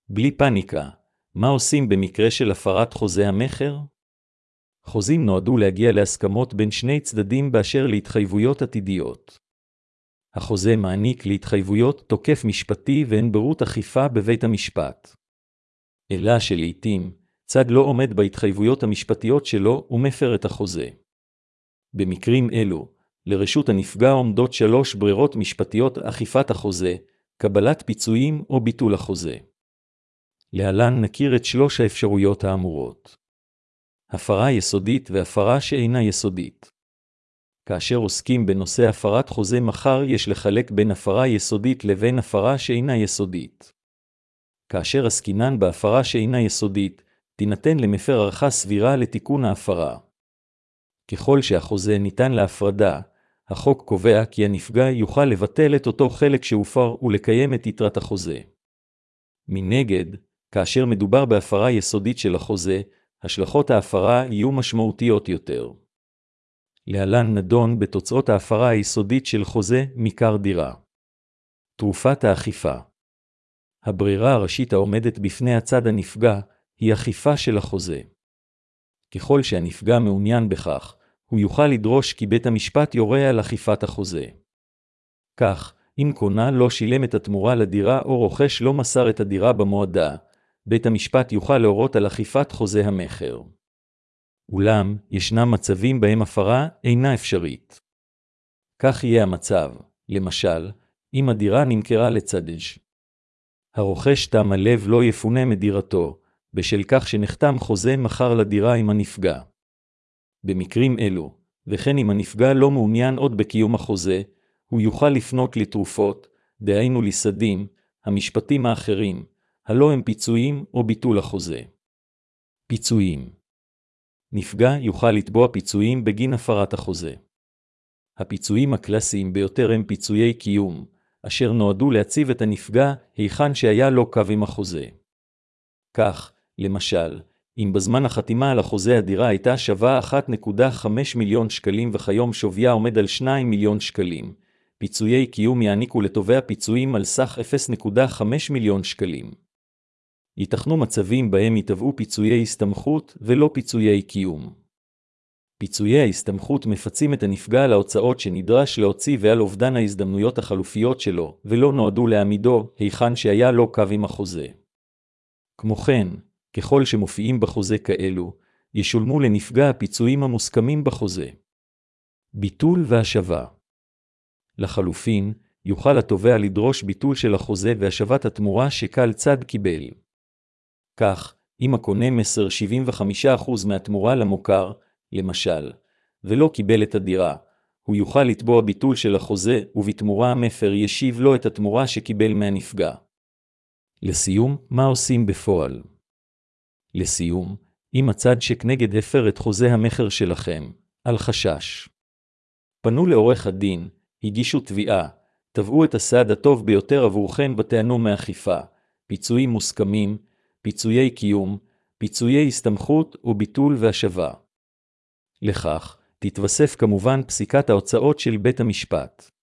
בלי פאניקה, מה עושים במקרה של הפרת חוזה המכר? חוזים נועדו להגיע להסכמות בין שני צדדים באשר להתחייבויות עתידיות. החוזה מעניק להתחייבויות תוקף משפטי ואין ברות אכיפה בבית המשפט. אלא שלעיתים, צד לא עומד בהתחייבויות המשפטיות שלו ומפר את החוזה. במקרים אלו, לרשות הנפגע עומדות 3 ברירות משפטיות: אכיפת החוזה, קבלת פיצויים או ביטול החוזה. להלן נכיר את 3 האפשרויות האמורות. הפרה יסודית והפרה שאינה יסודית. כאשר עוסקים בנושא הפרת חוזה מכר יש לחלק בין הפרה יסודית לבין הפרה שאינה יסודית. כאשר עסקינן בהפרה שאינה יסודית, תינתן למפר הערכה סבירה לתיקון ההפרה. ככל שהחוזה ניתן להפרדה, החוק קובע כי הנפגע יוכל לבטל את אותו חלק שהופר ולקיים את יתרת החוזה. מנגד, כאשר מדובר בהפרה יסודית של החוזה, השלכות ההפרה יהיו משמעותיות יותר. להלן נדון בתוצאות ההפרה היסודית של חוזה מכר דירה. תרופת האכיפה. הברירה הראשית העומדת בפני הצד הנפגע היא אכיפה של החוזה. ככל שהנפגע מעוניין בכך, הוא יוכל לדרוש כי בית המשפט יורה על אכיפת החוזה. כך, אם קונה לא שילם את התמורה לדירה או רוכש לא מסר את הדירה במועדה, בית המשפט יוכל להורות על אכיפת חוזה המכר. אולם, ישנם מצבים בהם הפרה אינה אפשרית. כך יהיה המצב, למשל, אם הדירה נמכרה לצדד. הרוכש תם הלב לא יפונה מדירתו, בשל כך שנחתם חוזה מכר לדירה עם הנפגע. במקרים אלו, וכן אם הנפגע לא מעוניין עוד בקיום החוזה, הוא יוכל לפנות לתרופות, דהיינו לסדים, המשפטים האחרים, הלא הם פיצויים או ביטול החוזה. פיצויים. נפגע יוכל לתבוע פיצויים בגין הפרת החוזה. הפיצויים הקלאסיים ביותר הם פיצויי קיום, אשר נועדו להציב את הנפגע היכן שהיה לו קו עם החוזה. כך, למשל, אם בזמן החתימה על החוזה הדירה הייתה שווה 1.5 מיליון שקלים וכיום שוויה עומד על 2 מיליון שקלים, פיצויי קיום יעניקו לתובע פיצויים על סך 0.5 מיליון שקלים. ייתכנו מצבים בהם יתבעו פיצויי הסתמכות ולא פיצויי קיום. פיצויי ההסתמכות מפצים את הנפגע על ההוצאות שנדרש להוציא ועל אובדן ההזדמנויות החלופיות שלו, ולא נועדו להעמידו היכן שהיה לו קו עם החוזה. כמו כן, ככל שמופיעים בחוזה כאלו, ישולמו לנפגע הפיצויים המוסכמים בחוזה. ביטול והשבה. לחלופין, יוכל התובע לדרוש ביטול של החוזה והשבת התמורה שכל צד קיבל. כך, אם הקונה מסר 75% מהתמורה למוכר, למשל, ולא קיבל את הדירה, הוא יוכל לתבוע ביטול של החוזה ובתמורה המפר ישיב לו את התמורה שקיבל מהנפגע. לסיום, מה עושים בפועל? לסיום, אם הצד שכנגד הפר את חוזה המכר שלכם, על חשש. פנו לעורך הדין, הגישו תביעה, תבעו את הסעד הטוב ביותר עבורכם ותיהנו מאכיפה, פיצויים מוסכמים, פיצויי קיום, פיצויי הסתמכות וביטול והשבה. לכך, תתווסף כמובן פסיקת ההוצאות של בית המשפט.